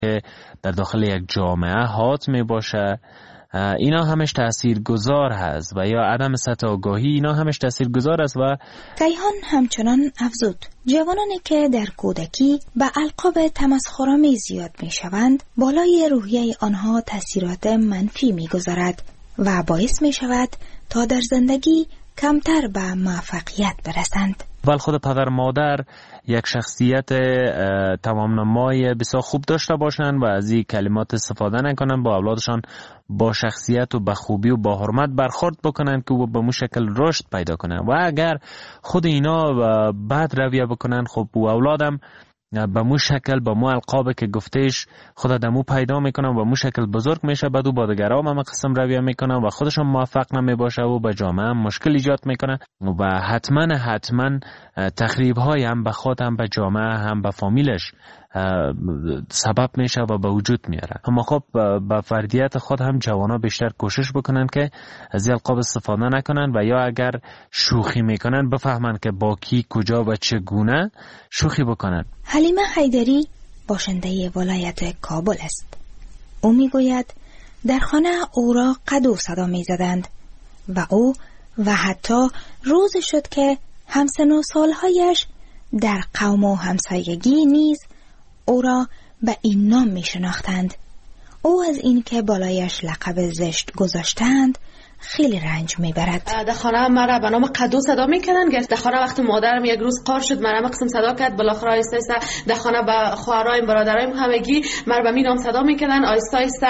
که در داخل یک جامعه حات می باشه، اینا همش تاثیرگذار هست و یا عدم سطح آگاهی اینا همش تاثیرگذار است. و کیهان همچنان افزود جوانانی که در کودکی به القاب تمسخرآمیز زیاد می شوند بالای روحیه آنها تاثیرات منفی می گذارد و باعث می شود تا در زندگی کمتر به موفقیت برسند. ولی خود پدر مادر یک شخصیت تمام نمای بسیار خوب داشته باشند و از این کلمات استفاده نکنند، با اولادشان با شخصیت و با خوبی و با حرمت برخورد بکنند که به مو شکل رشد پیدا کنند. و اگر خود اینا بد رویه بکنند، خب و اولادم به مو شکل به مو القاب که گفتش خود دمو پیدا میکنن و مو شکل بزرگ میشه، بعد او با دیگران هم قسم رویه میکنن و خودشون موفق نمیباشه و به جامعه هم مشکل ایجاد میکنن و حتما تخریب های هم به خود هم به جامعه هم به فامیلش سبب میشه و به وجود میاره. اما خب به فردیت خود هم جوانا بیشتر کوشش بکنن که از این القاب استفاده نکنن و یا اگر شوخی میکنن بفهمن که با کی کجا و چگونه شوخی بکنن. حلیمه حیدری باشنده ولایت کابل است. او میگوید در خانه او را قدو صدا میزدند و او و حتی روز شد که همسن و سالهایش در قوم و همسایگی نیز او را به این نام می شناختند. او از این که بالایش لقب زشت گذاشتند خیلی رنج میبرد. در خانه مرا به نام قدو صدا میکنن. در خانه وقتی مادرم یک روز قار شد مرا قسم صدا کرد، بالاخره آیسته در خانه به خواهرایم برادرایم همگی مرا به می نام صدا میکنن. آیسته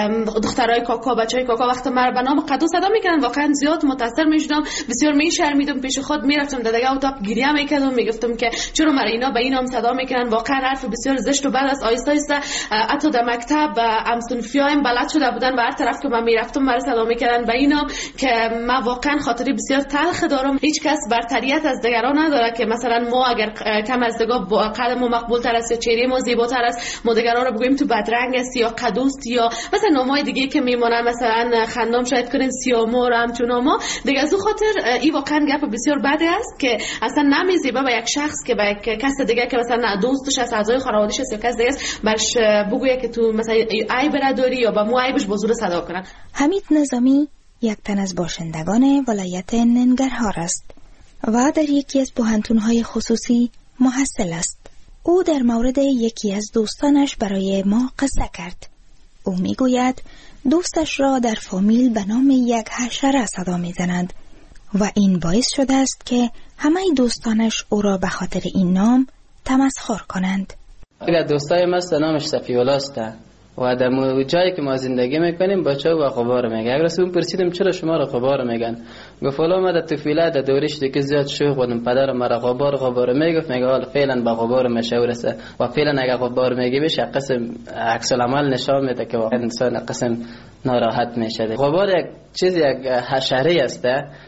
دخترای کاکا بچهای کاکا وقتی مرا به نام قدو صدا میکنن واقعا زیاد متاثر میشدم، بسیار میشرمیدم، پیش خود میرفتم در دیگه اتاق گریه میکردم، میگفتم که چرا مرا اینا به این نام صدا میکنن، واقعا حرف بسیار زشت و بد است. آیسته حتی در مکتب همسنفیایم بلد شده بودن و هر طرف که من میرفتم مرا صدا میکردن به این که من واقعا خاطری بسیار تلخ دارم. هیچ کس برتریت از دیگران نداره که مثلا ما اگر کم از دیگه با قد ما مقبول تر است یا چهره ما زیباتر است ما دیگران رو بگوییم تو بدرنگ است یا قدوست یا مثلا نامای دیگه که میمونن مثلا خندام شاید کنین سیامور همچون ما دیگه. از اون خاطر این واقعا گپ بسیار بده است که اصلا نمیزیبه به یک شخص که به یک کس دیگه که مثلا دوستش است، اعضای خانواده‌اش است یا کس دیگه است برش بگویه که تو مثلا عیب نداری یا با مو عیبش بزرگ صدا کنن. حمید نظامی یک تن از باشندگان ولایت ننگرهار است و در یکی از پوهنتون‌های خصوصی محصل است. او در مورد یکی از دوستانش برای ما قصه کرد. او میگوید دوستش را در فامیل به نام یک حشره صدا میزنند و این باعث شده است که همه دوستانش او را به خاطر این نام تمسخر کنند. اگر دوستای ما نامش صفی‌الله است و در جایی که ما زندگی میکنیم بچه و غبار میگه. اگر از اون پرسیدم چرا شما را غبار میگن، گفت والا ما در طفولیت در دورش دیگه زیاد شوخ بودم، پدرم مرا غبار میگفت، میگه حالا فعلا با غبار مشهور است و فعلا اگر غبار میگی بشه قسم عکس العمل نشان میده که واقعا انسان قسم ناراحت میشه. غبار یک چیز یک حشره است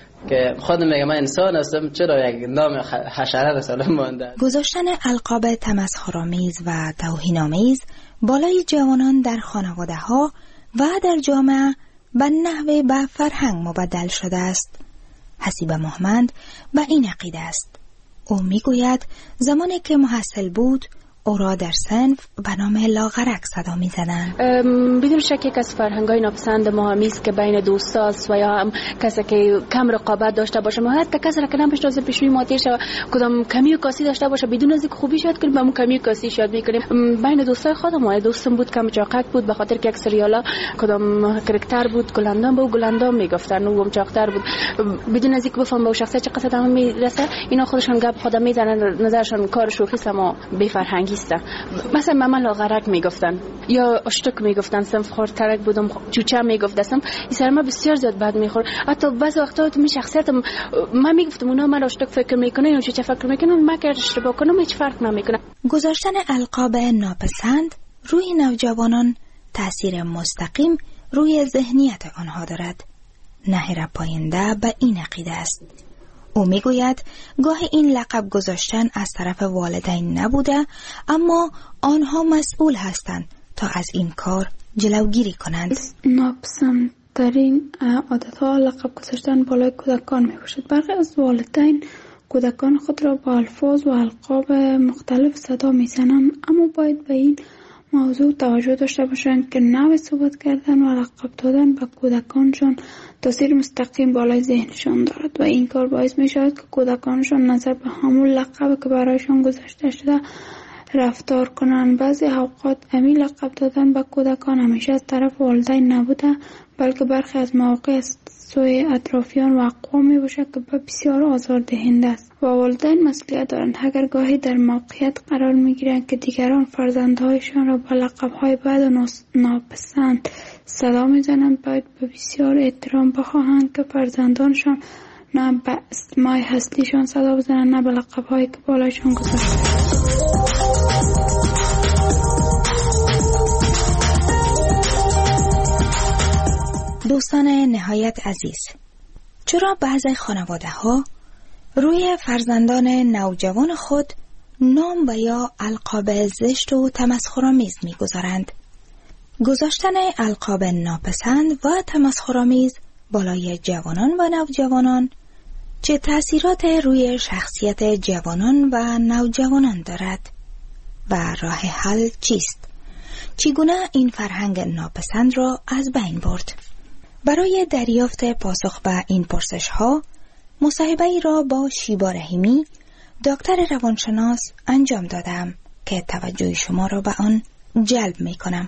که خود میگه من انسان هستم، چرا یک نام حشره را سلام مونده. گذاشتن القاب تمسخرآمیز و توهین‌آمیز بالای جوانان در خانواده ها و در جامعه به نحو به فرهنگ مبدل شده است. حسیب محمد به این عقیده است. او میگوید زمانی که محصل بود او را در صنف به نام لاغرک صدا می زدن. بدون شک یک از فرهنگ‌های ناپسند ما همیست که بین دوستاست و یا هم کسی که کم رقابت داشته باشه، ما حتی کسی را که نمی‌شناسه پیشوی ما تیر شه کدام کمی و کاسی داشته باشه بدون از اینکه خوبی شاید کنیم با اون کمی و کاسی شاید می‌کنیم. بین دوستای خودم دوستم بود کم چاقک بود به خاطر که یک سریالا کدام کاراکتر بود گلندام بود گلندام میگفتن اون چاقتر بود بدون از اینکه بفهم به شخصیت چه قصد میرسه. اینا خودشون گپ خودم میزنن، نظرشون کار شوخی است اما بی فرهنگی است. مثلا ماما لاغرک میگفتن یا اشتک میگفتن، صنف خورترک بودم چوچه میگفتم. این سر ما بسیار زیاد بد میخورد. حتی بعضی وقتا تو می شخصیتم من میگفتم اونا من اشتک فکر میکنه یا چوچه فکر میکنه، من که اشتباه کنم هیچ فرق نمیکنه. گذاشتن القاب ناپسند روی نوجوانان تأثیر مستقیم روی ذهنیت آنها دارد. نهر پاینده به این عقیده است. او میگوید گاهی این لقب گذاشتن از طرف والدین نبوده اما آنها مسئول هستند تا از این کار جلوگیری کنند. ناپسندترین عادتها لقب گذاشتن بالای کودکان می باشد. برخی از والدین کودکان خود را با الفاظ و القاب مختلف صدا می زنند اما باید به این موضوع توجه داشته باشند که نوع صحبت کردن و لقب دادن به کودکانشان تاثیر مستقیم بالای ذهنشان دارد و این کار باعث می شود که کودکانشان نظر به همون لقب که برایشان گذاشته شده رفتار کنند. بعضی اوقات همین لقب دادن به کودکان همیشه از طرف والدین نبوده، بلکه برخی از مواقع از سوی اطرافیان و اقوام می باشد که بسیار آزاردهنده است و والدین مسئولیت دارند. اگر گاهی در موقعیت قرار می گیرند که دیگران فرزندهایشان را با لقب‌های بد و ناپسند صدا می زنند، باید به بسیار احترام بخواهند که فرزندانشان نه به اسمای هستیشان صدا بزنند نه به لقب‌هایی که بالایشان گذاشته. دوستان نهایت عزیز، چرا بعضی خانواده ها روی فرزندان نوجوان خود نام و یا القاب زشت و تمسخرآمیز می‌گذارند؟ گذاشتن القاب ناپسند و تمسخرآمیز بالای جوانان و نوجوانان چه تأثیرات روی شخصیت جوانان و نوجوانان دارد و راه حل چیست؟ چگونه این فرهنگ ناپسند را از بین برد؟ برای دریافت پاسخ به این پرسش ها مصاحبه‌ای را با شیبا رحیمی دکتر روانشناس انجام دادم که توجه شما را به آن جلب می کنم.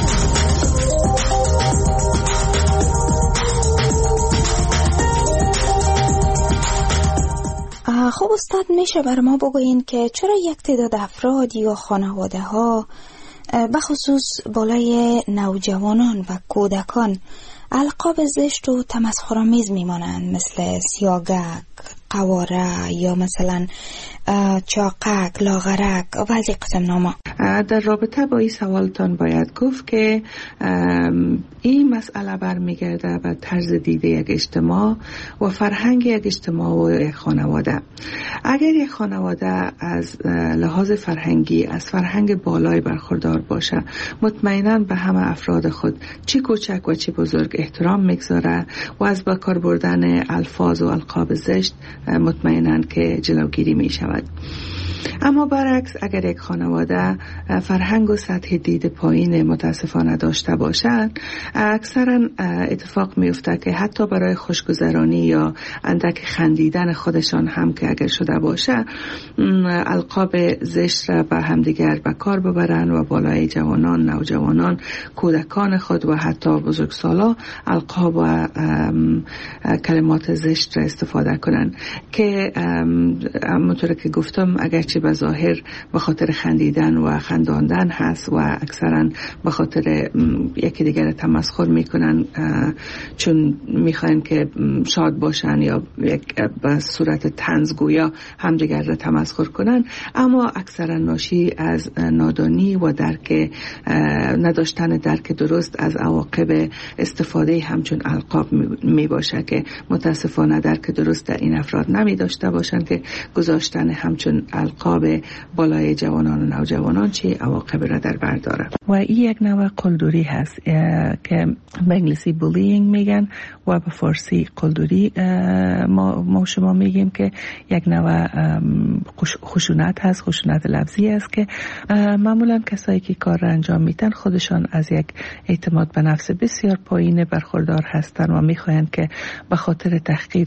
خب استاد، میشه بر ما بگوین که چرا یک تعداد افراد یا خانواده ها بخصوص بالای نوجوانان و کودکان القاب زشت و تمسخرآمیز میمانند، مثل سیاگک، قواره یا مثلا چاقک، لاغرک و بعضی قسم نامه؟ در رابطه با این سوالتان باید گفت که این مسئله برمیگرده به طرز دیده یک اجتماع و فرهنگ یک اجتماع و یک خانواده. اگر یک خانواده از لحاظ فرهنگی از فرهنگ بالای برخوردار باشه، مطمئناً به همه افراد خود چی کوچک و چی بزرگ احترام میگذاره و از به کار بردن الفاظ و القاب زشت مطمئناً که جلوگیری می شود. اما برعکس، اگر یک خانواده فرهنگ و سطح دید پایین متاسفانه داشته باشند، اکثرا اتفاق میفته که حتی برای خوشگذرانی یا اندک خندیدن خودشان هم که اگر شده باشه، القاب زشت را به همدیگر به کار ببرن و بالای جوانان، نوجوانان، کودکان خود و حتی بزرگسالا القاب و کلمات زشت را استفاده کنن که همونطور که گفتم اگرچه به ظاهر به خاطر خندیدن و خنداندن هست و اکثرا به خاطر یکی دیگر تمسخر میکنن چون میخواین که شاد باشن یا به صورت طنزگویا همدیگر را تمسخر کنن، اما اکثرا ناشی از نادانی و نداشتن درک درست از عواقب استفاده همچون القاب می باشه که متاسفانه درک درست در این افراد نمی داشته باشند که گذاشتن همچون القاب بالای جوانان و نوجوانان چه عواقب را در بر داره. و این یک نوع قلدری هست که به انگلیسی بولینگ میگن و به فارسی قلدری ما شما میگیم که یک نوع خشونت هست، خشونت لفظی است که معمولا کسایی که کار را انجام میدن خودشان از یک اعتماد به نفس بسیار پایین برخوردار هستند و میخواهند که به خاطر تحقیر،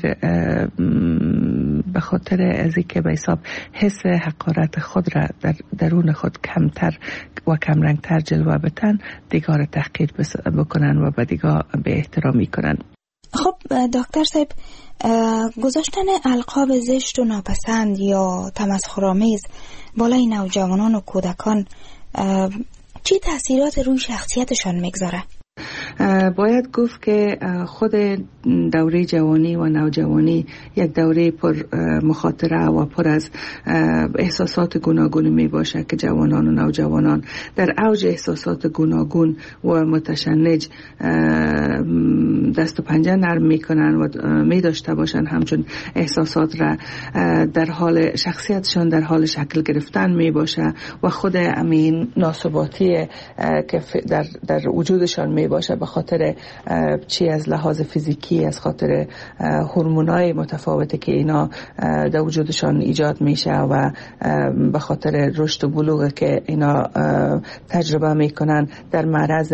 به خاطر از اینکه به حساب حس حقارت خود را در درون خود کمتر و کمرنگتر جلوه بدن، دیگر تحقیر بکنن و به دیگر به احترامی کنن. خب دکتر صاحب، گذاشتن القاب زشت و ناپسند یا تمسخرآمیز بالای نوجوانان و کودکان چی تأثیرات روی شخصیتشان میگذاره؟ باید گفت که خود دوره جوانی و نوجوانی یک دوره پر مخاطره و پر از احساسات گوناگون می باشه که جوانان و نوجوانان در اوج احساسات گوناگون و متشنج دست و پنجه نرم می کنن و می داشته باشن همچون احساسات را در حال شخصیتشان در حال شکل گرفتن می باشه و خود امین ناثباتی که در وجودشان می باشه به خاطر چی از لحاظ فیزیکی، از خاطر هورمونای متفاوتی که اینا در وجودشان ایجاد میشه و به خاطر رشد و بلوغ که اینا تجربه میکنن در معرض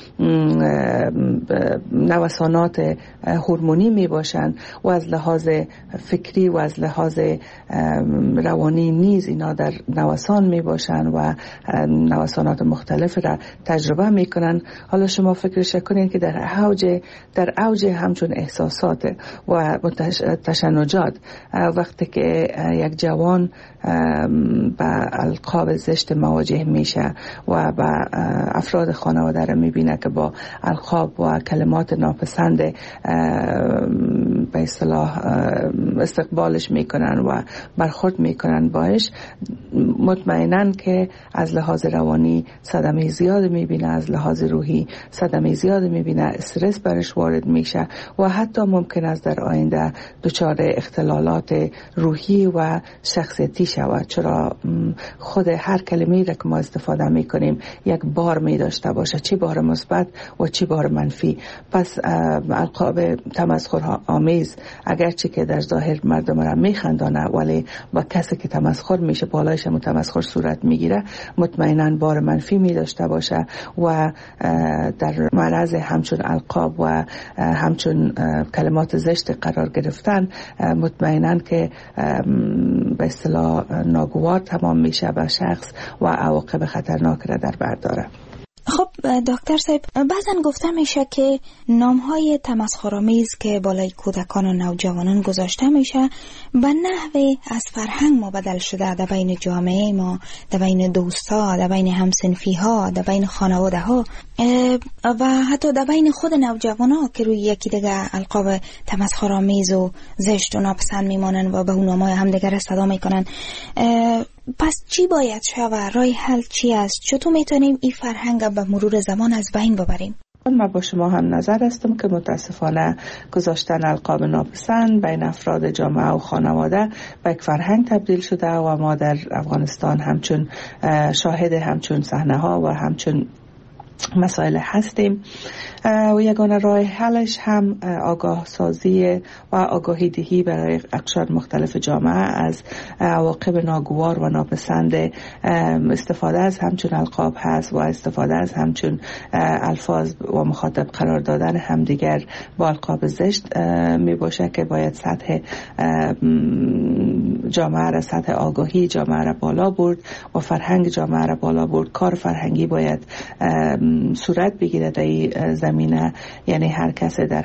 نوسانات هورمونی میباشن و از لحاظ فکری و از لحاظ روانی نیز اینا در نوسان میباشن و نوسانات مختلف را تجربه میکنن. حالا شما فکرش کنین که در اوج همچون احساسات و تشنجات وقتی که یک جوان با القاب زشت مواجه میشه و با افراد خانواده را میبینه که با القاب و کلمات ناپسند به اصطلاح استقبالش میکنن و برخورد میکنن باش، مطمئنن که از لحاظ روانی صدمه زیاد میبینه، از لحاظ روحی صدمه زیاد میبینه، استرس برش وارد میشه و حتی ممکن است در آینده دچار اختلالات روحی و شخصیتی شود، چرا خود هر کلمه‌ای را که ما استفاده میکنیم یک بار می داشته باشه، چی بار مثبت و چی بار منفی. پس القاب تمسخر آمیز اگرچه که در ظاهر مردم را میخندانه ولی با کسی که تمسخر میشه بالایش تمسخر صورت میگیره مطمئنا بار منفی می داشته باشه و در معرض همچون القاب و همچون کلمات زشت قرار گرفتن مطمئنا که به اصطلاح ناگوار تمام میشه به شخص و عواقب خطرناک را در بر داره. خب دکتر صاحب، بعضن گفته میشه که نامهای تمسخرآمیز که بالای کودکان و نوجوانان گذاشته میشه به نحوی از فرهنگ ما بدل شده در بین جامعه ما، در بین دوستا، در بین همسنفی ها، در بین خانواده ها و حتی در بین خود نوجوان ها که روی یکی دیگه القاب تمسخرآمیز و زشت و ناپسند میمانن و به اون نامهای همدیگر صدا میکنن. پس چی باید شود؟ راه حل چی است؟ چطور میتونیم این فرهنگ به مرور زمان از بین ببریم؟ من با شما هم نظر هستم که متاسفانه گذاشتن القاب ناپسند بین افراد جامعه و خانواده به یک فرهنگ تبدیل شده و ما در افغانستان همچون شاهد همچون صحنه ها و همچون مسائل هستیم و یگانه راه حلش هم آگاه سازی و آگاهی دهی برای اقشار مختلف جامعه از عواقب ناگوار و ناپسند استفاده از همچون القاب هست و استفاده از همچون الفاظ و مخاطب قرار دادن همدیگر با القاب زشت می باشه که باید سطح جامعه را، سطح آگاهی جامعه را بالا برد و فرهنگ جامعه را بالا برد. کار فرهنگی باید صورت بگیره در این زمینه، یعنی هر کس در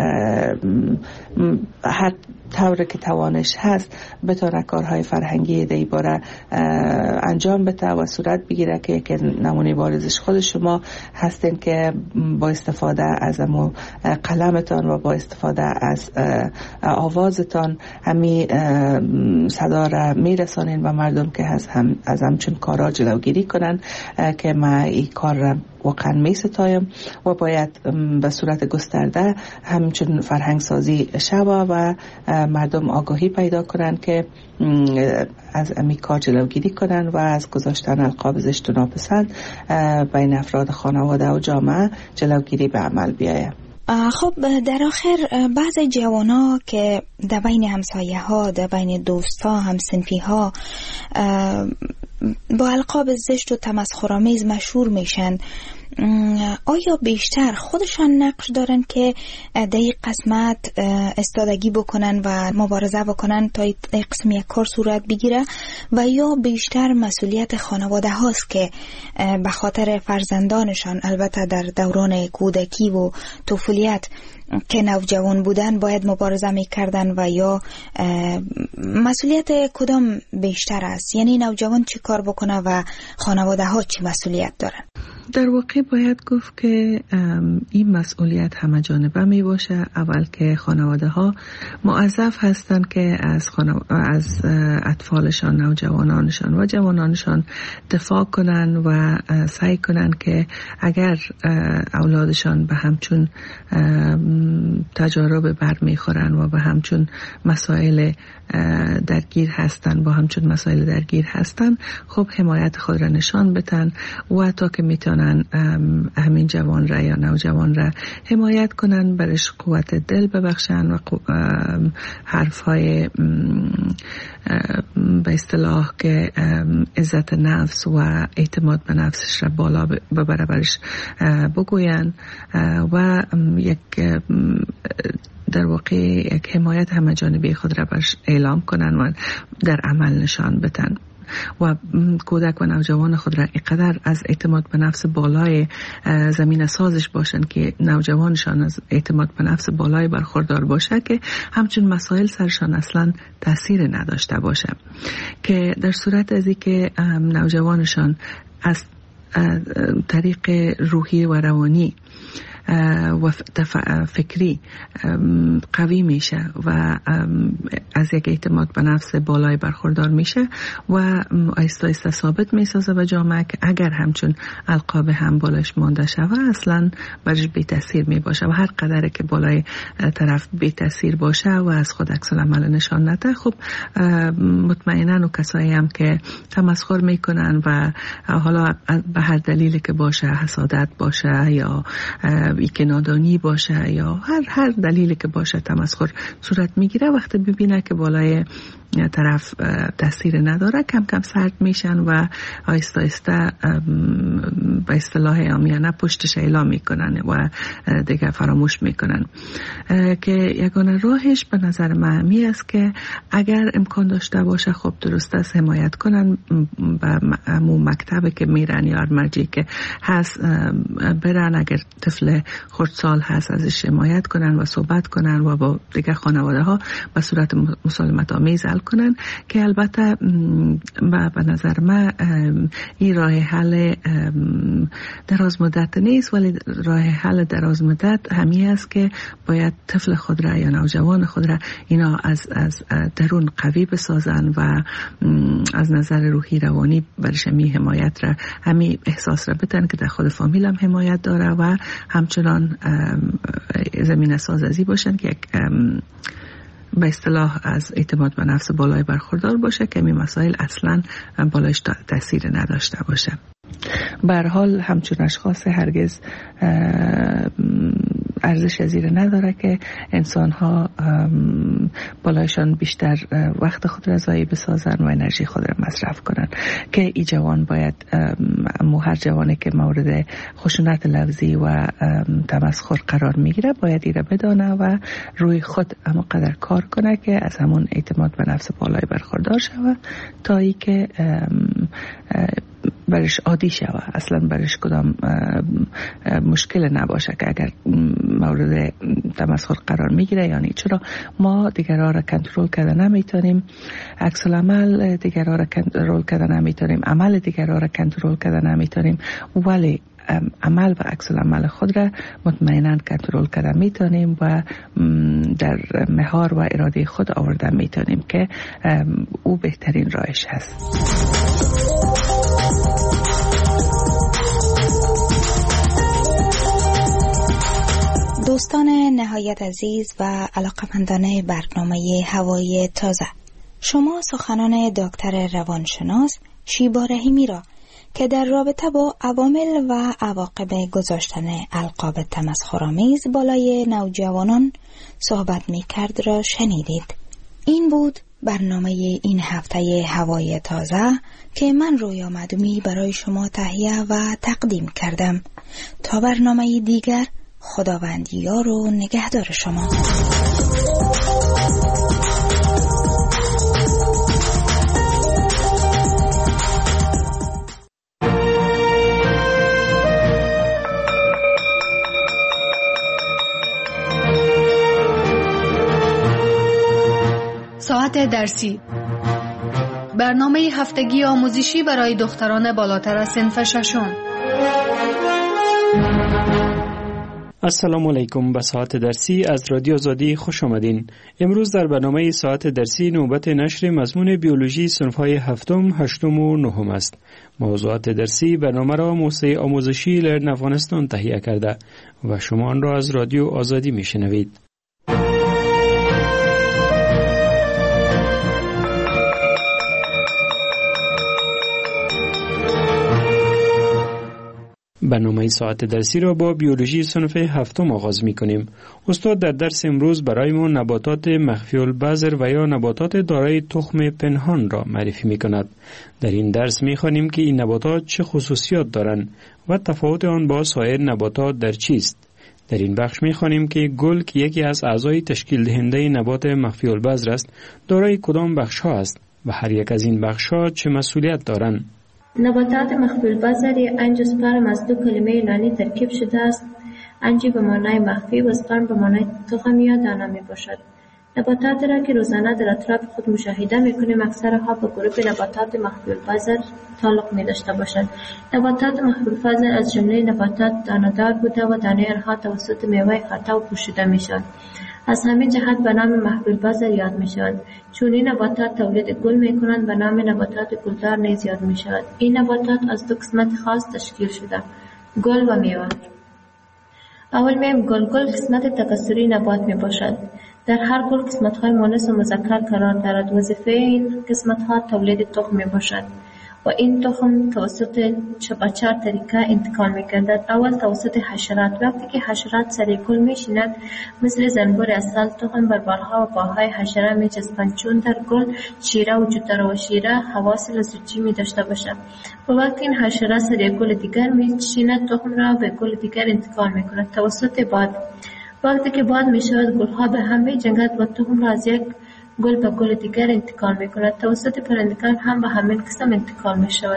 هر طوری که توانش هست بتونه کارهای فرهنگی در این باره انجام بده و صورت بگیره که نمونه بارزش خود شما هستین که با استفاده از قلمتان و با استفاده از آوازتان همی صدا را میرسانین و مردم که از همچون کارا جلوگیری کنن که ما این کار را واقعا می ستایم و باید به صورت گسترده همچون فرهنگ سازی شود و مردم آگاهی پیدا کنن که از امی کار جلوگیری کنن و از گذاشتن القاب زشت و ناپسند بین افراد خانواده و جامعه جلوگیری به عمل بیاید. خب در آخر بعض جوانا که در بین همسایه ها، در بین دوستا، همسنفی ها با القاب زشت و تمسخرآمیز مشهور میشن، آیا بیشتر خودشان نقش دارن که در این قسمت استادگی بکنن و مبارزه بکنن تا این قسم یک کار صورت بگیره و یا بیشتر مسئولیت خانواده هاست که به خاطر فرزندانشان، البته در دوران کودکی و طفولیت که نوجوان بودن باید مبارزه میکردن و یا مسئولیت کدام بیشتر است؟ یعنی نوجوان چی کار بکنه و خانواده ها چی مسئولیت دارن؟ در واقع باید گفت که این مسئولیت همه جانبه می باشه. اول که خانواده ها موظف هستند که از اطفالشان، نوجوانانشان و جوانانشان دفاع کنن و سعی کنن که اگر اولادشان به همچون تجارب بر میخورن و به همچون مسائل درگیر هستن خب حمایت خود را نشان بدن و تا که میتونن همین جوان را یا نوجوان را حمایت کنن، برش قوت دل ببخشن و حرفهای به اصطلاح که عزت نفس و اعتماد به نفسش را بالا ببره برش بگوین و یک در واقع یک حمایت همه جانبی خود را برش اعلام کنن و در عمل نشان بدن و کودک و نوجوان خود را اینقدر از اعتماد به نفس بالای زمین سازش باشن که نوجوانشان از اعتماد به نفس بالای برخوردار باشه که همچون مسائل سرشان اصلا تأثیر نداشته باشه، که در صورت از اینکه نوجوانشان از طریق روحی و روانی و فکری قوی میشه و از یک اعتماد به نفس بالای برخوردار میشه و آیسته آیسته ثابت میسازه به جامعه که اگر همچون القاب هم بالایش مانده شود اصلا برش بی تاثیر میباشه و هر قدر که بالای طرف بی تاثیر باشه و از خود عکس العمل نشان نده، خب مطمئنا و کسایی هم که تمسخر میکنن و حالا به هر دلیلی که باشه، حسادت باشه یا که نادانی باشه یا هر دلیلی که باشه تمسخر صورت میگیره، وقتی ببینه که بالای طرف تاثیر نداره کم کم سرد میشن و آیسته آیسته به اصطلاح عامیانه پشتش اعلام میکنن و دیگه فراموش میکنن، که یگانه راهش به نظر من همی است که اگر امکان داشته باشه خب درست است حمایت کنن به مکتبی که میرن یا مرجعی که هست برن، اگر طفل خردسال هست ازش حمایت کنن و صحبت کنن و با دیگه خانواده ها به صورت مسالمت آمیز حل کنن، که البته به نظر من این راه حل دراز مدت نیست، ولی راه حل دراز مدت همی است که باید طفل خود را یا نوجوان خود را اینا از درون قوی بسازن و از نظر روحی روانی برش همی حمایت را همی احساس را بدن که در خود فامیل هم حمایت داره و همچنان زمین سازی باشن که یک به اصطلاح از اعتماد به نفس بالای برخوردار باشه که این مسائل اصلا بالایش تاثیر نداشته باشه. به هر حال همچون اشخاص هرگز ارزش زیر نداره که انسان ها بالایشان بیشتر وقت خود را ضایع بسازن و انرژی خود را مصرف کنن، که ای جوان باید هر جوانی که مورد خشونت لفظی و تمسخر قرار میگیره باید ایره بدانه و روی خود همونقدر کار کنه که از همون اعتماد به نفس بالای برخوردار شود تا ای که برش عادی شود، اصلا برش کدام مشکل نباشه که اگر مورد تمسخر قرار میگیره. یعنی چرا ما دیگرها را کنترل کردن نمیتونیم، عکس العمل دیگرها را کنترل کردن نمیتونیم، عمل دیگرها را کنترل کردن نمیتونیم، ولی عمل و عکس العمل خود را مطمئنا کنترل کردن میتونیم و در مهار و اراده خود آوردن میتونیم که او بهترین راهش هست. دوستان نهایت عزیز و علاقمندان برنامه هوای تازه، شما سخنان دکتر روانشناس شیبا رحیمی را که در رابطه با عوامل و عواقب گذاشتن القاب تمسخرآمیز بالای نوجوانان صحبت می کرد را شنیدید. این بود برنامه این هفته هوای تازه که من رویا مدومی برای شما تهیه و تقدیم کردم. تا برنامه دیگر، خداوند یار و نگهدار شما. ساعت درسی، برنامه هفتگی آموزشی برای دختران بالاتر از صنف ششم. السلام علیکم. به ساعت درسی از رادیو آزادی خوش آمدین. امروز در برنامه ساعت درسی نوبت نشر مضمون بیولوژی صنف‌های هفتم، هشتم و نهم است. موضوعات درسی برنامه را موسسه آموزشی لرن افغانستان تهیه کرده و شما آن را از رادیو آزادی میشنوید. برنامه ساعت درسی را با بیولوژی صنف هفتم آغاز می کنیم. استاد در درس امروز برایمان نباتات مخفی البذر و یا نباتات دارای تخم پنهان را معرفی می کند. در این درس می خوانیم که این نباتات چه خصوصیات دارند و تفاوت آن با سایر نباتات در چیست. در این بخش می خوانیم که گل که یکی از اعضای تشکیل دهنده نبات مخفی البذر است، دارای کدام بخش ها است و هر یک از این بخش ها چه مسئولیت دارند. نباتات مخفی البذر انجیوسپرم از دو کلمه یونانی ترکیب شده است. انجی به معنای مخفی و سپرم به معنای تخم یا دانه می باشد. نباتات را که روزانه در اطراف خود مشاهده می کنیم اکثرها به گروه نباتات مخفی البذر تعلق می داشته باشند. نباتات مخفی البذر از جمله نباتات دانه‌دار بوده و دانه آنها توسط میوه خطا پوشیده می شود. از همین جهت به نام مخفی البذر یاد می شود. چون این نباتات تولید گل می کنند به نام نباتات گلدار نیز یاد می شود. این نباتات از دو قسمت خاص تشکیل شده، گل و میوه. اول میم گل قسمت تکثری نبات می باشد. در هر گل قسمت های مؤنث و مذکر قرار دارد. وظیفه این قسمت ها تولید تخم می باشد و این تخم توسط چهار طریقه انتقال می گردد. اول توسط حشرات. وقتی که حشرات سر گل می شینند مثل زنبور عسل تخم بر بالها و پاهای حشره می چسبند. چون در گل شیره وجود دارد و شیره حواس لزوجی می داشته باشد و وقتی این حشره سر گل دیگر می شیند تخم را به گل دیگر انتقال می کند توسط باد. وقتی که باد می شود گلها به هم می جنگد و تخم را از یک گل به گل دیگر انتقال می کند. توسط پرندگان هم به همین قسم انتقال می شود.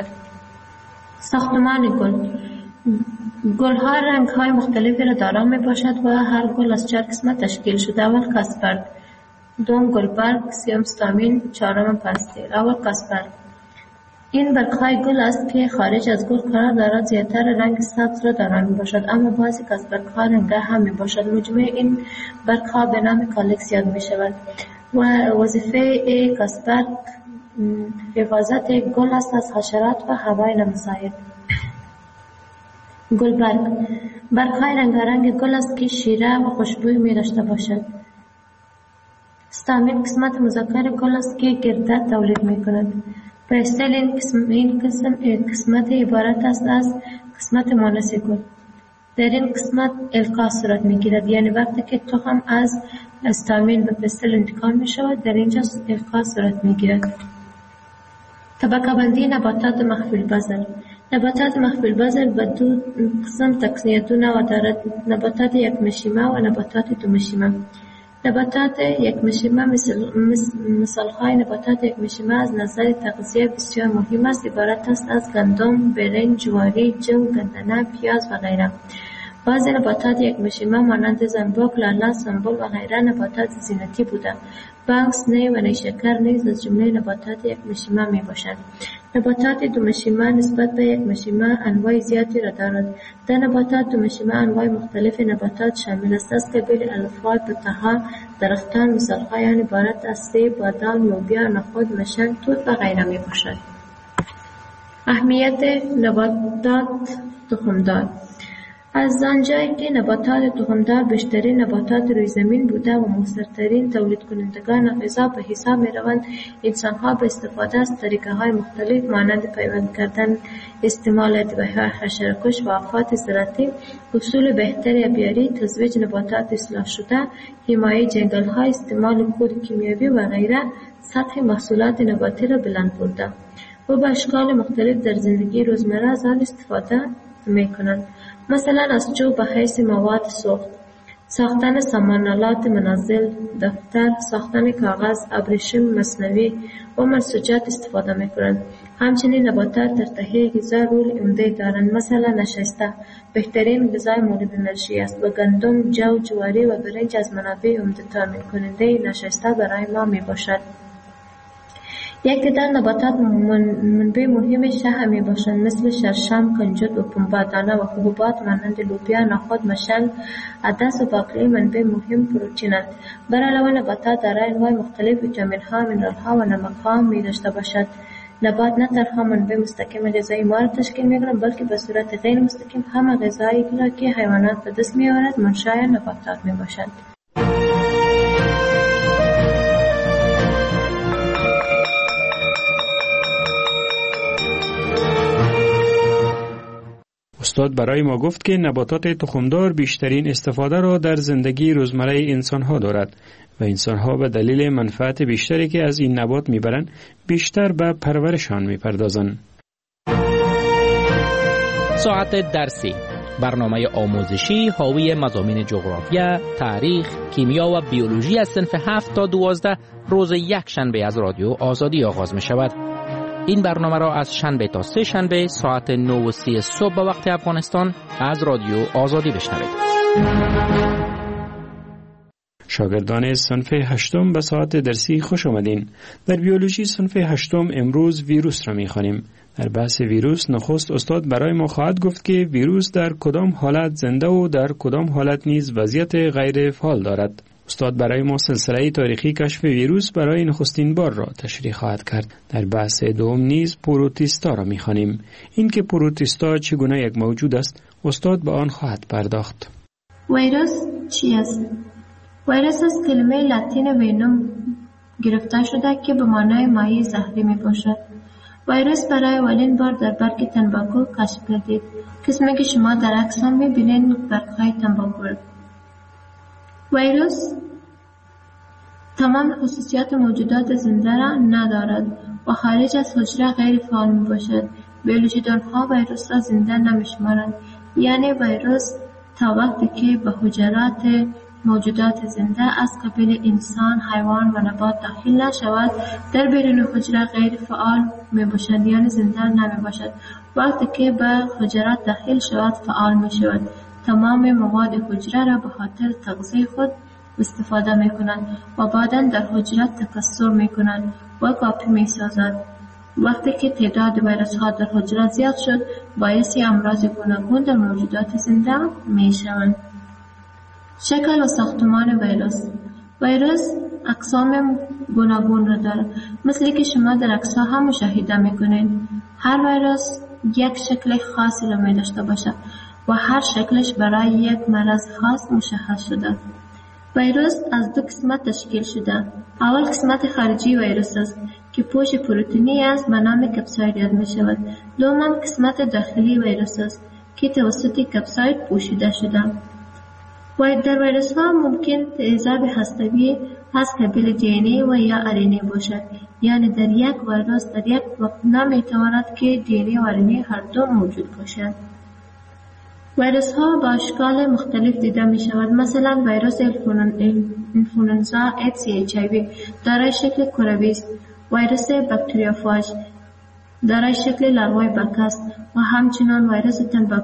ساختمان گل ها رنگ های مختلفی را دارا می باشد و هر گل از 4 قسمت تشکیل شده. اول کاسپرد، دوم گلبرگ، سوم استامین، چهارم پستیل. اول کاسپرد این برگ‌های گل است که خارج از گل قرار دارد. زیادتر رنگ سبز را دارا می باشد اما بعضی از برگ‌ها رنگ‌ها هم می باشد. مجموع این برگ‌ها به نام کالکس یاد می شود و وظیفه کاسپرد حفاظت گل است از حشرات و هوای نامساعد. گلبرگ برگ‌های رنگارنگ گل است که شیره و خوشبوی می داشته باشد. استامین قسمت مذکر گل است که گردد تولید می کند. پستیل این قسمت عبارت است از قسمت مؤنث گل. در این قسمت القاء صورت می گیرد، یعنی وقتی که تخم از استامین به پستیل انتقال می شود در اینجا القاء صورت می گیرد. طبقه بندی نباتات مخفی البذر. نباتات مخفی البذر به دو قسم تقسیم دارد: نباتات یک مشیمه و نباتات دو مشیمه. نباتات یک مشیمه مثالهای نباتات یک مشیمه از نظر تغذیه بسیار مهم است. عبارت است از گندم، برنج، جواری، جو، گندنه، پیاز و غیره. بعضی نباتات یک مشیمه مانند زنبق، لاله، سنبل و غیره نباتات زینتی بوده. بانکس، نی و نیشکر نیز از جمله نباتات یک مشیمه می باشند. نباتات دو مشیمه نسبت به یک مشیمه انواع زیادی را دارد. در نباتات دو مشیمه انواع مختلف نباتات شامل است از قبیل الفا، بطها، درختان. مثالهای آن عبارت از سیب، بادام، لوبیا، نخود، مشن، توت و غیره می باشد. اهمیت نباتات تخمدار. از آنجایی که نباتات تخمدار بیشترین نباتات روی زمین بوده و مؤثرترین تولید کنندگان غذا به حساب می روند، انسانها به استفاده از طریقه های مختلف مانند پیوند کردن، استعمال ادویه‌های حشره‌کش و آفات زراعتی، اصول بهتر آبیاری، تزویج نباتات اصلاح شده، حمایه جنگل‌ها، استعمال کود کیمیایی و غیره سطح محصولات نباتی را بلند برده و به اشکال مختلف در زندگی روزمره از آن استفاده می کنند. مثلا از جو به حیث مواد سوخت، ساختن سامانالات منزل، دفتر، ساختن کاغذ، ابریشم مصنوعی و منسوجات استفاده می کنند. همچنین نباتات در تهیه غذا رول عمده دارند. مثلا نشسته بهترین غذای مورد انرژی است و گندم، جو، جواری و برنج از منابع عمده تامین کننده نشسته برای ما می باشد. یک تعداد نباتات منبع مهم شح می باشند مثل شرشم، کنجد و پنبه، دانه و حبوبات مانند لوبیا، نخود، مشل، عدس و باقالی منبع مهم پروتئینند. بر علاوه نباتات دارای انواع مختلف ویتامین ها، مینرال ها و نمک ها می داشته باشد. نبات نه تنها منبع مستقیم غذایی ما را تشکیل می کنند بلکه به صورت غیر مستقیم هم غذایی را که حیوانات به دست می آورد منشأ نباتات می باشد. استاد برای ما گفت که نباتات تخمدار بیشترین استفاده را در زندگی روزمره انسانها دارد و انسانها به دلیل منفعت بیشتری که از این نبات میبرند بیشتر به پرورشان میپردازند. ساعت درسی، برنامه آموزشی حاوی مضامین جغرافیا، تاریخ، کیمیا و بیولوژی از صنف 7 تا 12 روز یک شنبه از رادیو آزادی آغاز می شود. این برنامه را از شنبه تا سه شنبه ساعت 9:30 صبح به وقت افغانستان از رادیو آزادی بشنوید. شاگردان صنف 8 به ساعت درسی خوش آمدین. در بیولوژی صنف 8 امروز ویروس را می‌خوانیم. در بحث ویروس نخست استاد برای ما خواهد گفت که ویروس در کدام حالت زنده و در کدام حالت نیز وضعیت غیر فعال دارد. استاد برای ما سلسله تاریخی کشف ویروس برای نخستین بار را تشریح خواهد کرد. در بحث دوم نیز پروتیستا را می‌خوانیم. این که پروتیستا چگونه یک موجود است، استاد به آن خواهد پرداخت. ویروس چی است؟ ویروس از کلمه لاتین وینوم گرفته شده که به معنای مایع زهری میباشد. ویروس برای اولین بار در برگ تنباکو کشف گردید. قسمی که شما در عکس هم میبینید برگهای تنباکو. ویروس تمام خصوصیات موجودات زنده را ندارد و خارج از حجره غیر فعال میباشد. بیولوژیدانها ویروس را زنده نمیشمارند، یعنی ویروس تا وقتی که به حجرات موجودات زنده از قبیل انسان، حیوان و نبات داخل نشود در بیرون حجره غیر فعال می باشد، یعنی زنده نمی باشد. وقتی که به حجرات داخل شود فعال می شود. تمام مواد حجره را به خاطر تغذیه خود استفاده می کنند و بعدا در حجره تکثر می کنند و کاپی می سازد. وقتی که تعداد ویروس ها در حجره زیاد شد باعث امراض گوناگون در موجودات زنده می شوند. شکل و ساختمان ویروس. ویروس اقسام گوناگون را دارد، مثل که شما در عکس‌ها هم مشاهده می‌کنید. هر ویروس یک شکل خاصی را می‌داشته باشد و هر شکلش برای یک مرض خاص مشخص شده. ویروس از دو قسمت تشکیل شده. اول قسمت خارجی ویروس است که پوش پروتئینی است به نام کپساید یاد می‌شود. دوم قسمت داخلی ویروس است که توسط کپساید پوشیده شده. و در ویروس ها ممکن تیزاب هسته‌ای از قبیل دی و یا آرنه باشد، یعنی در یک ویروس در یک وقت نمیتواند که دی و آرنه هر دو موجود باشد. ویروس ها با اشکال مختلف دیده می شود. مثلا ویروس انفلوئنزا HCHIV دارای شکل کروی است. ویروس باکتریوفاژ دارای شکل لاروی بک است و همچنان ویروس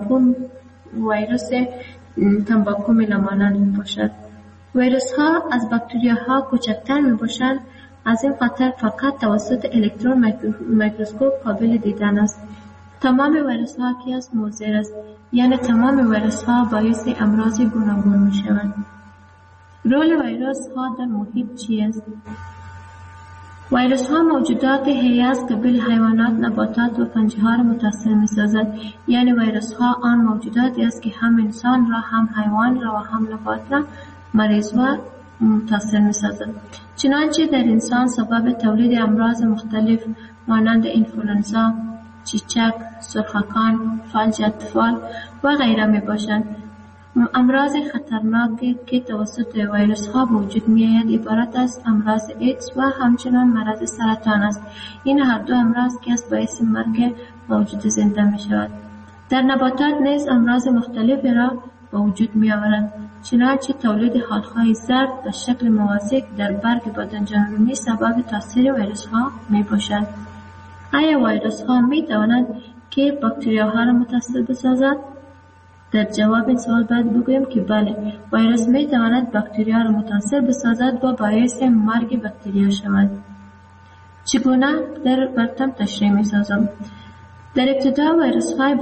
تنباکو میلامانند می باشد. ویروس ها از باکتریاها کوچکتر می باشند، از این خاطر فقط توسط الکترون میکروسکوپ قابل دیدن است. تمام ویروس ها که از مضر است، یعنی تمام ویروس ها باعث امراض گوناگون می شوند. رول ویروس ها در محیط چی است؟ ویروس ها موجودات حیه از قبیل حیوانات، نباتات و پنجه ها را متاثر می سازد. یعنی ویروس ها آن موجوداتی است که هم انسان را، هم حیوان را و هم نبات را مریض و متاثر می سازد. چنانچه در انسان سبب تولید امراض مختلف مانند انفلوئنزا، چیچک، سرخکان، فلج اطفال و غیره می باشند. امراض خطرناکی که توسط ویروس ها به وجود می آید عبارت از امراض ایدز و همچنان مرض سرطان است. این هر دو امراض که از باعث مرگ موجود زنده می شود. در نباتات نیز امراض مختلفی را به وجود می آورند، چنانچه تولید حالهای زرد به شکل موازی در برگ بادنجانرومی سبب تاثیر ویروس ها می باشد. آیا ویروس ها می توانند که باکتریاها را متاثر بسازد؟ در جواب این سوال باید بگویم که بله، ویروس می تواند باکتریا را متاثر بسازد و باعث مرگ باکتریا شود. چگونه در برتم تشریح می سازم. در ابتدا ویروس های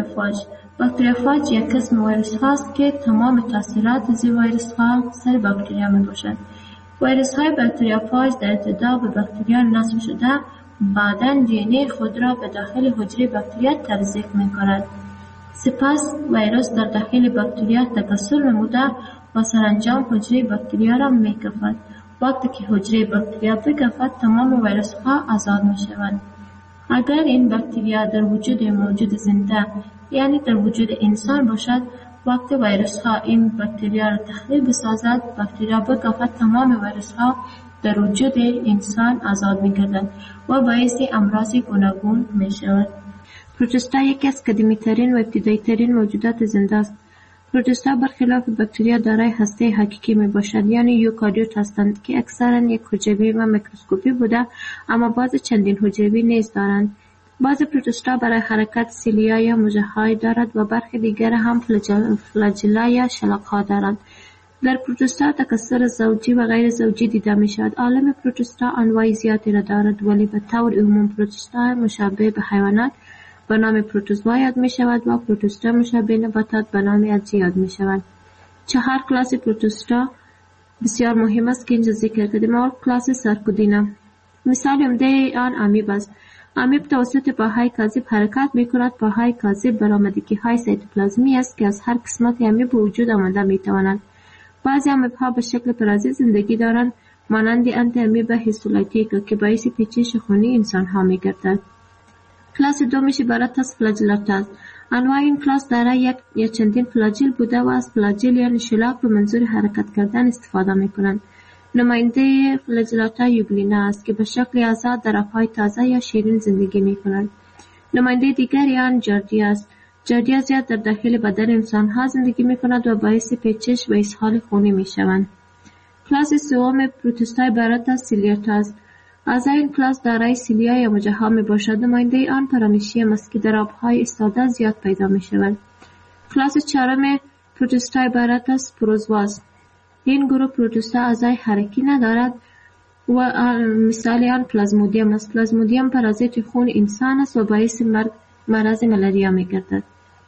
باکتریوفاج یک قسم ویروس هاست که تمام تاثیرات از ویروس ها سر باکتریا می باشد. ویروس های باکتریوفاج در ابتدا به باکتریا نصب شده، بعداً دی خود را به داخل حجره باکتریا تزریق می کند. سپس ویروس در داخل باکتریا تکثر نموده و سرانجام حجره باکتریا را می کفد. وقتی که حجره باکتریا بکفد، تمام ویروس ها آزاد می شوند. اگر این باکتریا در وجود موجود زنده، یعنی در وجود انسان باشد، وقتی ویروس ها این باکتریا را تخریب بسازد، باکتریا بکفد، تمام ویروس ها در وجود انسان آزاد می گردند و باعث امراض گوناگون می شود. پروتوستا یکی از قدیمی ترین و ابتدایی ترین موجودات زنده است. پروتوستا برخلاف باکتریا دارای هسته حقیقی می باشد، یعنی یوکاریوت هستند که اکثرا یک حجروی و میکروسکوپی بوده، اما بعض چندین حجروی نیز دارند. بعض پروتوستا برای حرکت سیلیا یا مژه‌های دارد و برخی دیگر هم فلاجلا یا شلاق‌ها دارند. در پروتوستا تکثر زوجی و غیر زوجی دیده می شود. عالم پروتوستا انواع زیادی را دارد، ولی به طور عموم پروتوستا مشابه به حیوانات به نام پروتوزوا یاد می شود و پروتوستا مشابه نباتات به نام الجی یاد می شود. 4 کلاس پروتوستا بسیار مهم است که اینجا ذکر کردیم. اول کلاس سارکودینا، مثال عمده آن امیب است. امیب توسط پاهای کاذب حرکت می کند. پاهای کاذب برآمدگی های سایتوپلازمی است که از هر قسمت امیب به وجود آمده می توانند. بعضی امیب ها به شکل پرازیت زندگی دارند، مانند آنتی امیب هیستولایتیکا که باعث پیچش خونی انسان ها می گردد. کلاس دومش عبارت از فلاجلات است. انواع این کلاس دارای یک یا چندین فلاجل بوده و از فلاجل یعنی شلاق به منظور حرکت کردن استفاده می کنند. نماینده فلاجلاتا یوگلینا است که به شکل آزاد در آبهای تازه یا شیرین زندگی می کنند. نماینده دیگری آن جاردیا است. جاردیا زیاد در داخل بدن انسان ها زندگی می کند و باعث پیچش و اسهال خونی می شوند. کلاس سوم پروتوستا عبارت از سیلیاتا است. از این کلاس دارای سیلیا یا مژه‌ها می باشد. نماینده آن پارانیشیم است که در آبهای ایستاده زیاد پیدا می شود. کلاس چهارم پروتوستا عبارت از پروزوا است. این گروه پروتوستا اعضای حرکی ندارد و مثال آن پلازمودیم است. پلازمودیم پارازیت خون انسان است و باعث مرض ملاریا می گردد.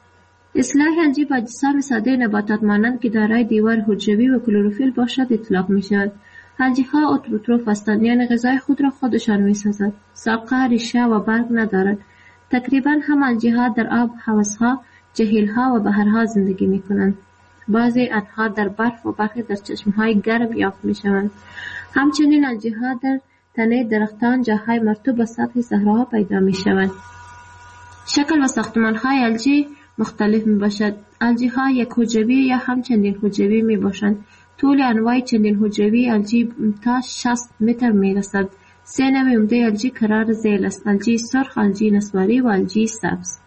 اصلاح الجی با اجسام ساده نباتات مانند که دارای دیوار حجروی و کلروفیل باشد اطلاق می شود. الجی ها اتروتروف هستند، یعنی غذای خود را خودشان می سازند. ساقه، ریشه و برگ ندارد. تقریبا هم الجی ها در آب، حوضها، جهیل‌ها و بحرها زندگی می کنند. بعضی آنها در برف و برخی در چشمهای گرم یافت می شوند. همچنین الجی ها در تنه درختان، جاهای مرطوب و سطح صحراها پیدا می شوند. شکل و ساختمان های الجی مختلف می باشد. الجی ها یک حجروی یا هم چندین حجروی می باشند. طول انواع چندین حجروی الجی تا 60 متر می رسد. 3 نوع عمده الجی قرار ذیل است: الجی سرخ، الجی نسواری و الجی سبز.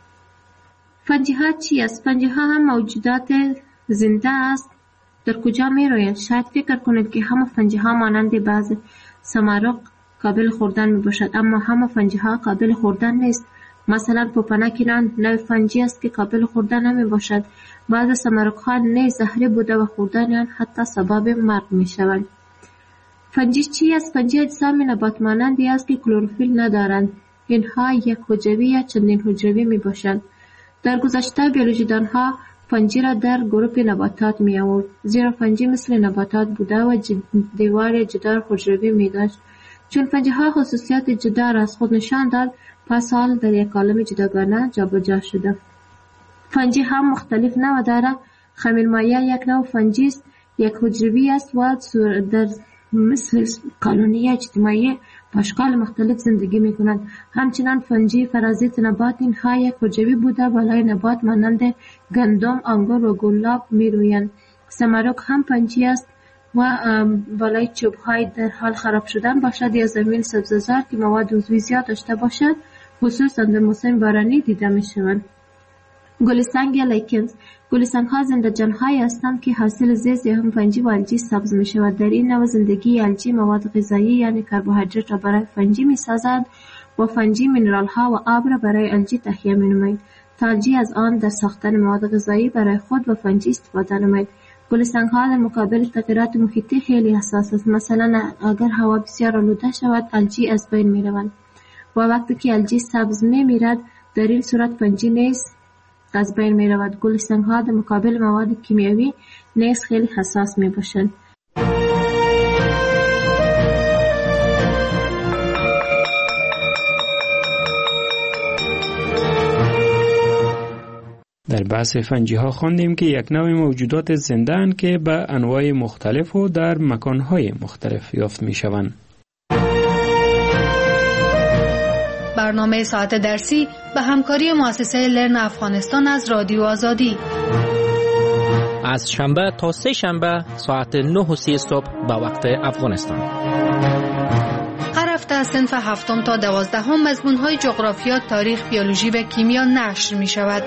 فنجی ها چی است؟ فنجی ها هم موجودات زنده است. در کجا می رویند؟ شاید فکر کنید که همه فنجی ها مانند بعض سمارق قابل خوردن می باشد، اما همه فنجی ها قابل خوردن نیست. مثلا پوپناکینان نوع فنجی است که قابل خوردن نمی باشد. بعض سمارق ها نیز زهری بوده و خوردن آن حتی سبب مرگ می شوند. فنجی چی است؟ فنجی اجسام نبات مانندی است که کلروفیل ندارند. اینها یک حجروی یا چندین حجروی می باشند. در گذشته بیولوژیدان ها فنجی را در گروه نباتات می آورد، زیرا فنجی مثل نباتات بوده و دیوار جدار حجروی می داشت. چون فنجی ها خصوصیات جدا را از خود نشان داد، پس حال در یک عالم جداگانه جابجا شده. فنجی هم مختلف نوع دارد. خمیرمایه یک نوع فنجی است، یک حجروی است و در مثل کالونی اجتماعی با اشکال مختلف زندگی می کنند. همچنان فنجی پرازیت نبات، اینها یک حجروی بوده بالای نبات مانند گندم، انگور و گلاب می رویند. سمارق هم فنجی است و بالای چوب های در حال خراب شدن باشد یا زمین سبززار که مواد عضوی زیاد داشته باشد، خصوصا در موسم بارانی دیده می شوند. گلسنگ یا لیکنز. گلسنگ ها زنده جان های هستند که حاصل زیست یا هم فنجی و الجی سبز می شود. در این نوع زندگی الجی مواد غذایی یعنی کربوهیدرات را برای فنجی می سازند و فنجی مینرال ها و آب را برای الجی تهیه می نماید تا الجی از آن در ساختن مواد غذایی برای خود و فنجی استفاده نماید. گلستان‌ها در مقابل تغییرات محیطی خیلی حساس است. مثلا اگر هوا بسیار آلوده شود الجی از بین می‌روند و وقتی که الجی سبز می‌میرد در این صورت فنجی نیز از بین می‌رود. گلستان‌ها در مقابل مواد کیمیایی نیز خیلی حساس می‌باشند. در بحث فنجی ها خواندیم که یک نوع موجودات زنده اند که به انواع مختلف و در مکانهای مختلف یافت می شوند. برنامه ساعت درسی به همکاری مؤسسه لرن افغانستان از رادیو آزادی از شنبه تا سه شنبه ساعت 9:30 صبح به وقت افغانستان. هر هفته از صنف 7 تا 12 مضمون‌های جغرافیا، تاریخ، بیولوژی و کیمیا نشر می شود.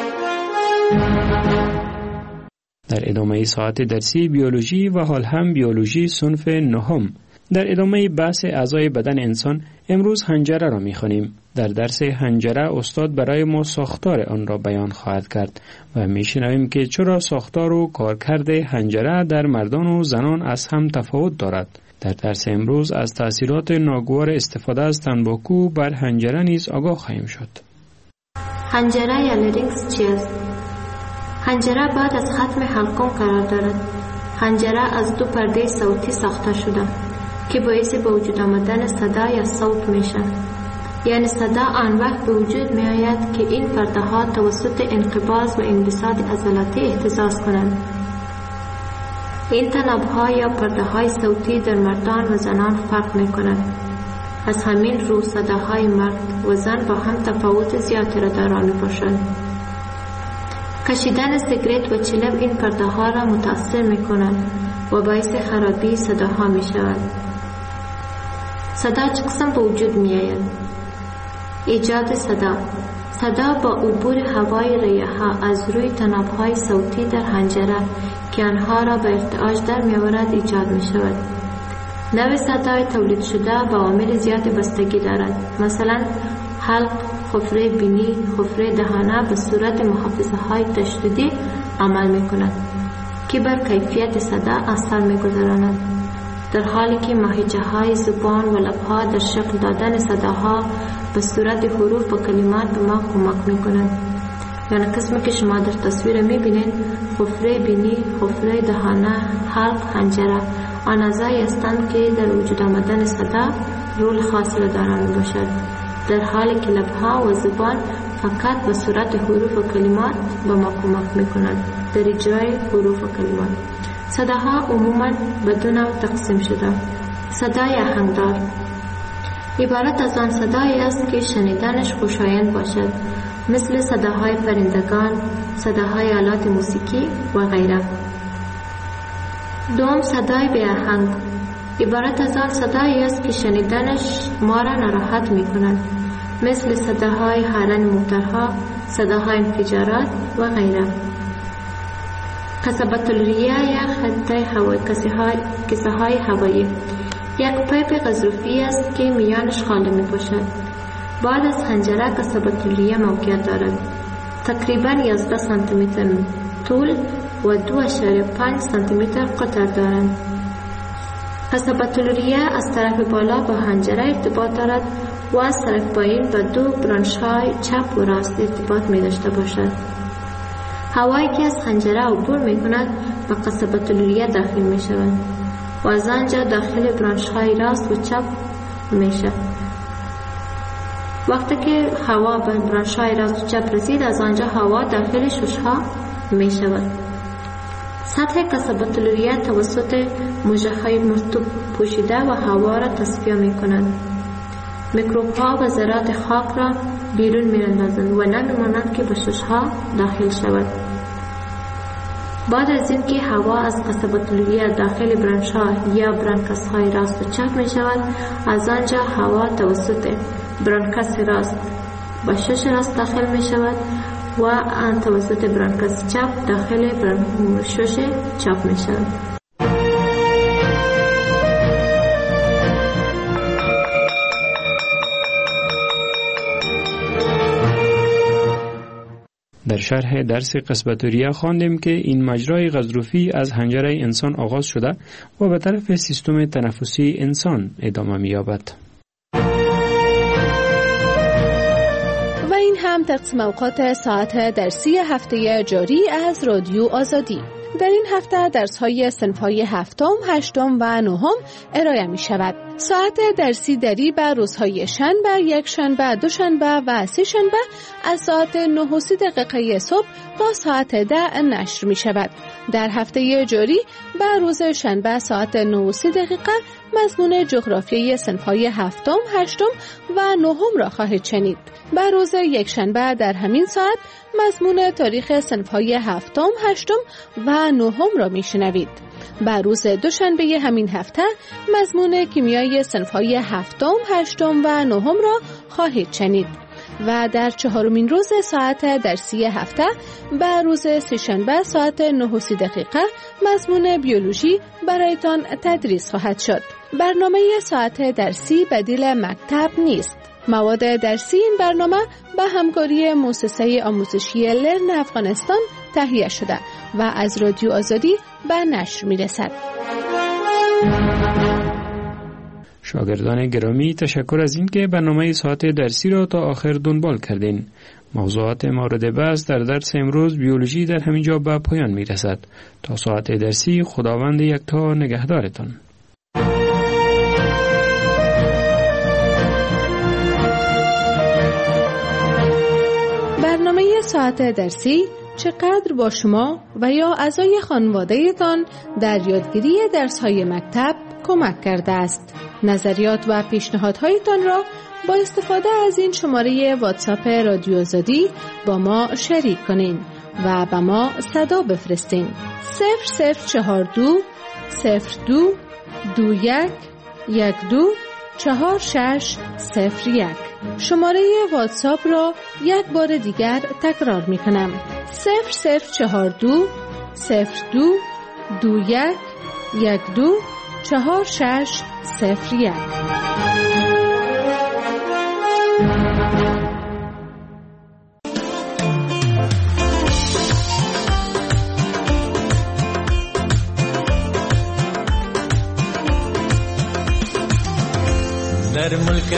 در ادامه ساعت درسی بیولوژی و حال هم بیولوژی صنف 9. در ادامه بحث اعضای بدن انسان امروز حنجره را می‌خوانیم. در درس حنجره استاد برای ما ساختار آن را بیان خواهد کرد و می‌شنویم که چرا ساختار و کارکرد حنجره در مردان و زنان از هم تفاوت دارد. در درس امروز از تأثیرات ناگوار استفاده از تنباکو بر حنجره نیز آگاه خواهیم شد. حنجره یا لرینکس چیست؟ حنجره بعد از ختم حلقوم قرار دارد. حنجره از دو پرده صوتی ساخته شده که باعث به وجود آمدن صدا یا صوت میشه. یعنی صدا آن وقت به وجود می آید که این پرده ها توسط انقباض و انبساط عضلاتی اهتزاز کنند. این تناب ها یا پرده های صوتی در مردان و زنان فرق می کنند. از همین رو صداهای مرد و زن با هم تفاوت زیادی را دارا می باشند. کشیدن سیگرت و چلم این پرده ها را متاثر می کنند و باعث خرابی صداها می شود. صدا چه قسم به وجود می آید؟ ایجاد صدا. صدا با عبور هوای ریح‌ها از روی تناب‌های صوتی در حنجره که آنها را به ارتعاش در می‌آورد ایجاد می‌شود. نوع صدای تولید شده با عوامل زیادی بستگی دارد. مثلا حلق، حفره بینی، حفره دهانه به صورت محافظه‌های تشدیدی عمل می‌کند که بر کیفیت صدا اثر می‌گذارند، در حالی که ماهیچه‌های زبان و لب‌ها در شکل دادن صداها به صورت حروف و کلمات به ما کمک می‌کنند. یعنی قسمی که شما در تصویر می‌بینید حفره بینی، حفره دهانه، حلق، حنجره آن اعضایی هستند که در وجود آمدن صدا رول خاصی را دارند می‌باشد، در حالی که لب‌ها و زبان فقط به صورت حروف و کلمات به ما کمک می‌کنند در اجرای حروف و کلمات. صداها عموماً به دو نوع تقسیم شده. صدای آهنگدار عبارت از آن صدایی است که شنیدنش خوشایند باشد، مثل صداهای پرندگان، صداهای آلات موسیقی و غیره. دوم صدای بی آهنگ عبارت از آن صدایی است که شنیدنش ما را ناراحت می کند، مثل صداهای هارن موتورها، صداهای انفجارات و غیره. قصبة الریه یا خطه هوایی، کسه های هوایی یک پایپ غضروفی است که میانش خالی می باشد. بعد از حنجره قصبة الریه موقعیت دارد. تقریبا 11 سانتیمتر طول و 2.5 سانتیمتر قطر دارند. قصبة الریه از طرف بالا با حنجره ارتباط دارد و از طرف پایین با دو برانش‌های چپ و راست ارتباط می داشته باشد. هوایی که از حنجره عبور می کند به قصبة الریه داخل می شود و از آنجا داخل برانش‌های راست و چپ می شود. وقتی که هوا به برانش‌های راست و چپ رسید، از آنجا هوا داخل شش‌ها می شود. سطح قصبة الریه توسط موج‌های مرطوب پوشیده و هوا را تصفیه می کنند. میکروب‌ها و ذرات خاک را بیرون می‌اندازند و نمی‌مانند که به شش‌ها داخل شود. بعد از اینکه هوا از قصبة الریه داخل برانش‌ها یا برانکاس‌های راست و چپ می‌شود، از آنجا هوا توسط برانکاس راست به شش راست داخل می‌شود و آن توسط برانکاس چپ داخل شش چپ می‌شود. در شرح درس قصبتوریه خواندیم که این مجرای غضروفی از حنجره انسان آغاز شده و به طرف سیستم تنفسی انسان ادامه می‌یابد. و این هم تقسیم اوقات ساعت درسی هفته جاری از رادیو آزادی. در این هفته درس‌های صنف‌های هفتم، هشتم و نهم ارائه می‌شود. ساعت درسی دری بر روزهای شنبه، یک شنبه، دوشنبه و سه شنبه از ساعت 9:30 صبح تا ساعت 10 نشر می‌شود. در هفته جاری بر روز شنبه ساعت 9:30 مضمون جغرافیای صنف‌های هفتم، هشتم و نهم را خواهید شنید. بر روز یک شنبه در همین ساعت مضمون تاریخ صنف‌های هفتم، هشتم و نهم را میشنوید. بر روز دوشنبه همین هفته مضمون کیمیای صنف‌های هفتم، هشتم و نهم را خواهید شنید. و در چهارمین روز ساعت درسی هفته بر روز سه‌شنبه ساعت 9:30 مضمون بیولوژی برایتان تدریس خواهد شد. برنامه ساعت درسی بدیل مکتب نیست. مواد درسی این برنامه به همکاری مؤسسه آموزشی لرن افغانستان تهیه شده و از رادیو آزادی به نشر می‌رسد. شاگردان گرامی، تشکر از اینکه برنامه ساعت درسی را تا آخر دنبال کردین. موضوعات مورد بحث در درس امروز بیولوژی در همینجا به پایان می‌رسد. تا ساعت درسی خداوند یکتا نگهدارتان. برنامه ساعت درسی چقدر با شما و یا اعضای خانواده‌تان در یادگیری درس‌های مکتب کمک کرده است. نظریات و پیشنهادهایتان را با استفاده از این شماره واتساپ رادیو آزادی با ما شریک کنین و به ما صدا بفرستین. 0042 02 21 12 4601. شماره واتساپ را یک بار دیگر تکرار می کنم. 0042 02 21 12 4601. در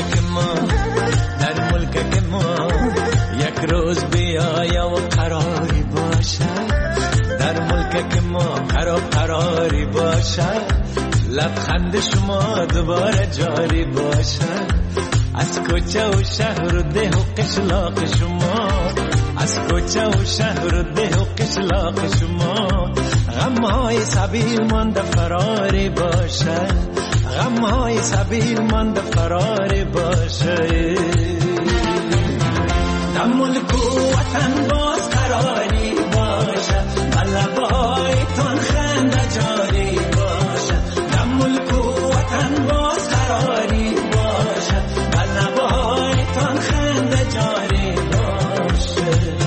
ملک ما یک روز بیایا و قراری باشد. در ملک ما قراری باشد. لبخند شما دوباره جاری باشد. از کوچه و شهر و ده و قشلاق شما، از کوچه و شهر و ده و قشلاق شما غمهای سبیل مانده فراری باشد. غمهای سبیل مانده فراری باشد. در ملک و وطن باز قراری باشد. لبایتان خنده جاری باشد. در ملک و وطن باز قراری باشد. لبایتان خنده جاری باشد.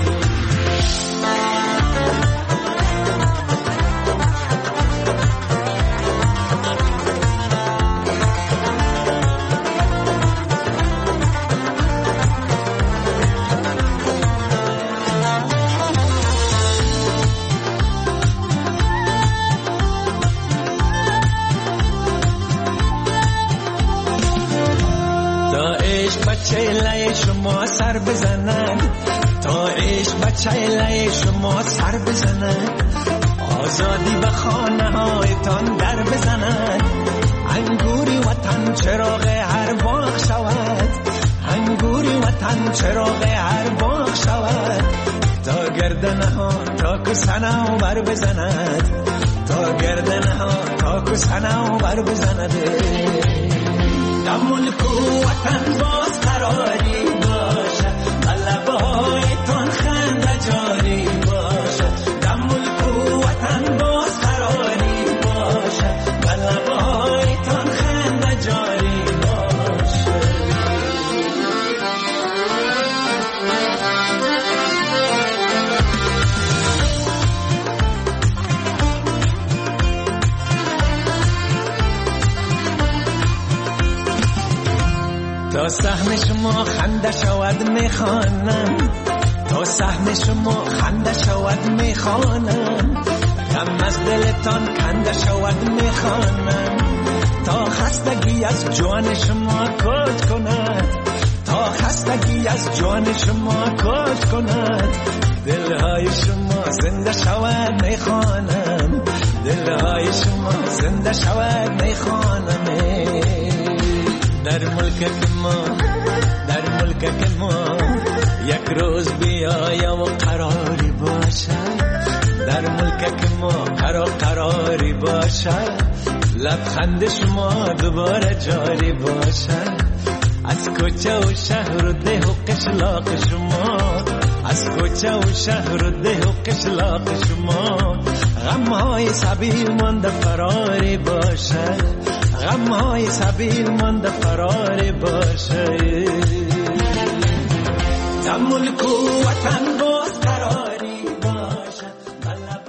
چهله شما سر بزنن، تا عشق به چهله شما سر بزنن. آزادی به خانه هایتان در بزنن. انگوری وطن چراغ هر باغ شود. انگوری وطن چراغ هر باغ شود. تا گردنه ها تا کسنه بر بزند. تا گردنه ها تا کسنه بر بزند. در ملک و وطن باز قراری باشد. لبایتان خنده جاری باشد. در ملک و وطن باز قراری باشد. لبایتان خنده جاری باشد. تا سهم شما خنده شود میخوانم. تا صحن شما خنده شود میخوانم، غم از دلتان کنده شود میخوانم، تا خستگی از جان شما کج کند، تا خستگی از جان شما کج کند، دلهای شما زنده شود میخوانم، دلهای شما زنده شود میخوانم. در ملک ما یک روز بیایم و قراری باشد، در ملک ما قراری باشد، لبخند شما دوباره جاری باشد، از کوچه و شهر و ده و قشلاق شما، از کوچه و شهر و ده و قشلاق شما، غمهای سبیل مانده فراری باشد، غمهای سبیل مانده فراری باشد. در ملک و وطن